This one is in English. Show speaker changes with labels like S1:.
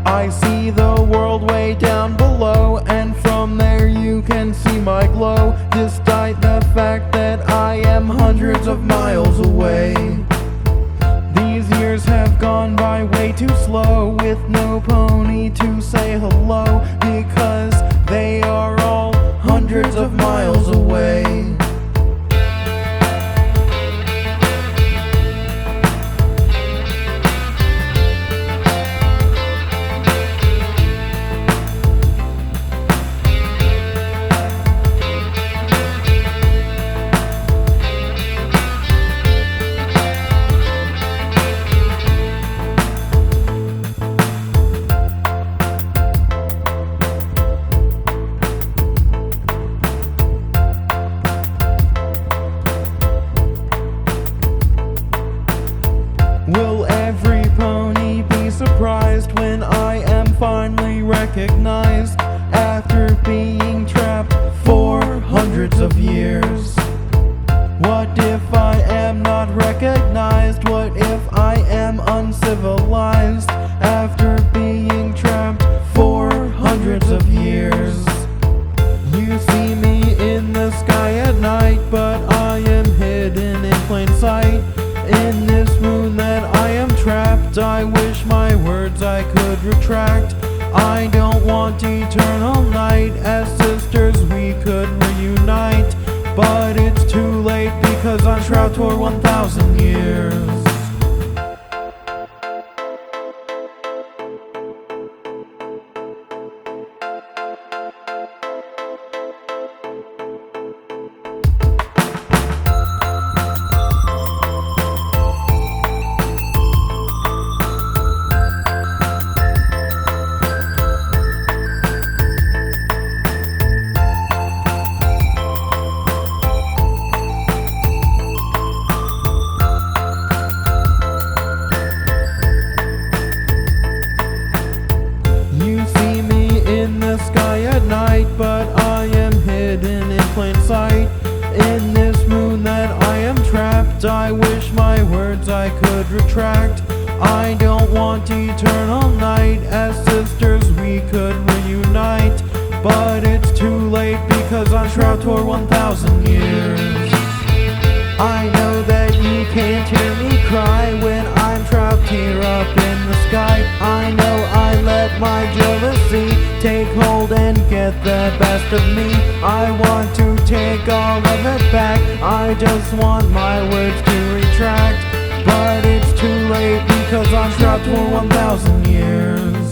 S1: I see the world way down below, and from there you can see my glow, despite the fact that I am hundreds of miles away. These years have gone by way too slow, with no pony to say hello, because they are all hundreds of miles away. Will every pony be surprised when I am finally recognized after being trapped for hundreds of years? What if I am not recognized? What if I am uncivilized after being trapped for hundreds of years? You see me in the sky at night, but I am hidden in plain sight. In this moon that I am trapped, I wish my words I could retract. I don't want eternal night, as sisters we could reunite, but it's too late because I'm trapped for 1,000 years. But I am hidden in plain sight. In this moon that I am trapped, I wish my words I could retract. I don't want eternal night, as sisters we could reunite, but it's too late because I'm trapped for 1,000 years. I know that you can't hear me cry when I'm trapped here up in the sky. I know I let my jealousy take hold and get the best of me. I want to take all of it back, I just want my words to retract, but it's too late because I'm trapped for 1,000 years.